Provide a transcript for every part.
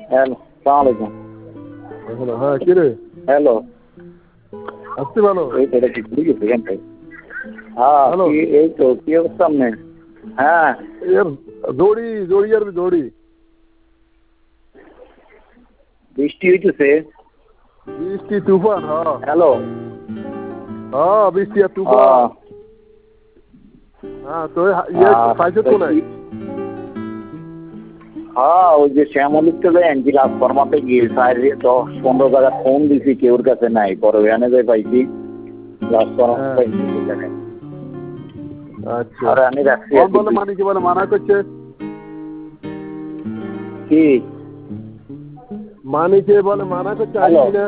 Hello, সালাম আলাইকুম। হ্যাঁ কি রে হ্যালো, আসছি ভালো। এই তো এটা কি ভুলে গেছি কেন ভাই? হ্যাঁ, হ্যালো এই তো কি অবস্থা আপনার? হ্যাঁ, এর জড়ি আর জড়ি বৃষ্টি হইতেছে। বৃষ্টি তুফান হ্যালো, বৃষ্টি আর তুফান। হ্যাঁ তো ইয়ে পাইছে তো নাই। হ্যাঁ ওই যে শ্যামলিক চলে এনজি লাভ ফরমাতে গিয়ে 10-15 জায়গা ফোন দিছি, কেউর কাছে নাই। পরে ওখানে যাই পাইছি লাভ ফরমাতে পাইছি সেখানে। আচ্ছা আর আমি রাখছি কম বলে মানিকে বলে মানা করছে কি মানিকে বলে মানা করছে হ্যালো, আসবি না।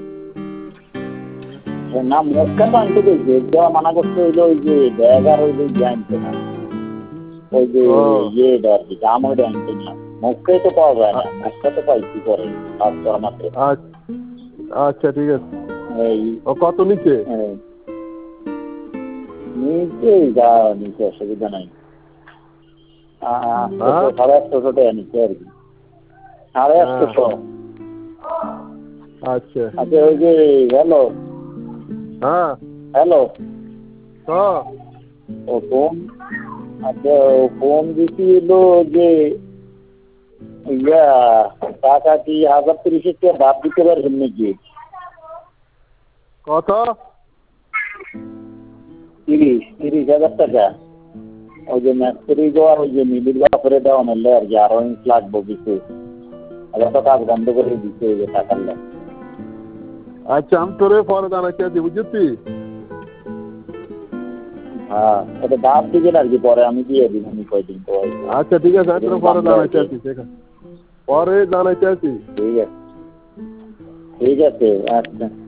না মক্কা তো আনতে গেছে, দেওয়া মানা করতে হইলো ওই যে ব্যাগ আর ওই যে আনতে না, ওই যে ইয়েটা আর কি দাম ওইটা আনতে না। মক্কায় তো পাওয়া যায় না, মক্কা তো পাইছি পরে লাভ ফরমাতে। আচ্ছা ঠিক আছে। এই ও কত নিচে? নিচে যা নিচে অসুবিধা নাই। 800 টাকা নিচে আর কি, 850। আচ্ছা আচ্ছা ওই যে হ্যালো হ্যালো ও ফোন, আচ্ছা ও ফোন দিছি হলো যে ইয়া টাকা কি 1030 টাকা বাদ দিতে পারবেন নাকি? কত? 30,000 টাকা। ওই যে ম্যাস্ট্রি আর ওই যে মিলির বাপরে দেওয়া নিলে আর কি, আরো ইঞ্চ লাগবো কিছু। আবার তো কাজ বন্ধ করে দিচ্ছে ওই যে টাকার লাগ। আচ্ছা আমি তোরে পরে জানাচ্ছি আছি বুঝছি। হ্যাঁ ওটা বাদ দিবেন আর কি, পরে আমি দিয়ে দিন আমি কয়দিন তো। আচ্ছা ঠিক আছে আমি তোরে পরে জানাচ্ছি আছি, ঠিক আছে পরে জানাচ্ছি আছি। ঠিক আছে, ঠিক আছে, আচ্ছা।